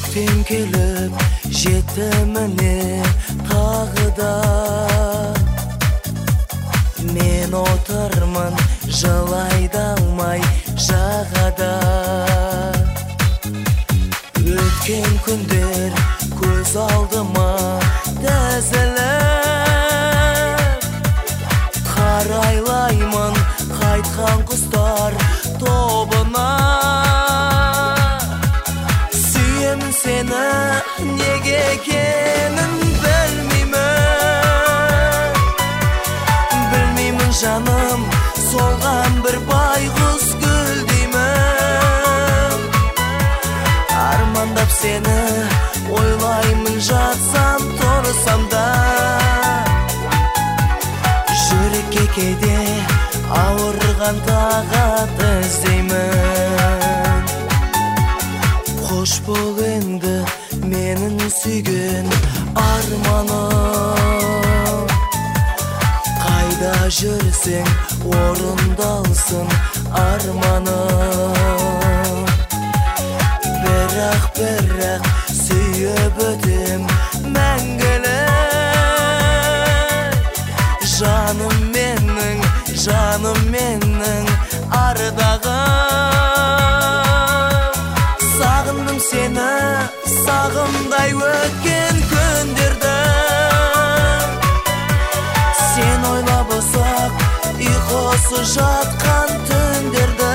Көктем келіп жетті міне тағы да. Мен отырмын жылай да алмай жағада. Өткен күндер көз алдыма тізіліп, қарайлаймын қайтқан құстар тобына. Сүйемін сені неге екенін білмеймін жаным, солған бір байғұс гүл деймін. Армандап сені ойлаймын жатсам тұрсам да. Жүрекке кейде ауырған тағат іздеймін. Қош бол енді менің сүйген арманым. Қайда жүрсең орындалсын арманым. Бірақ сүйіп өтем мәңгілік. Жаным менің ардағым. Сағындым сені, сағымдай өткен күндерді. Сен ойлап ұзақ ұйқысы жатқан түндерді.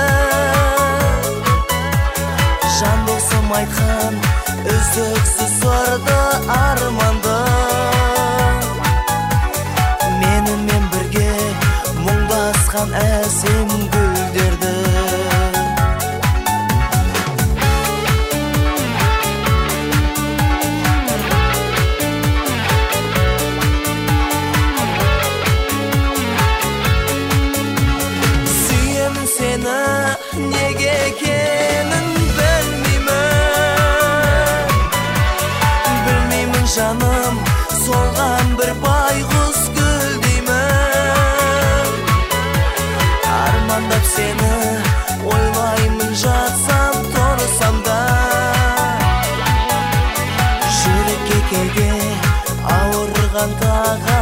Жан досым айтқан үздіксіз сырды арманды. Менімен бірге мұңдасқан әсем гүлдерді. Сүйемін сені неге екенін білмеймін жаным, солған бір байғұс гүл деймін. Армандап сені ойлаймын жатсам тұрсам да. Жүрекке кейде ауырған тағы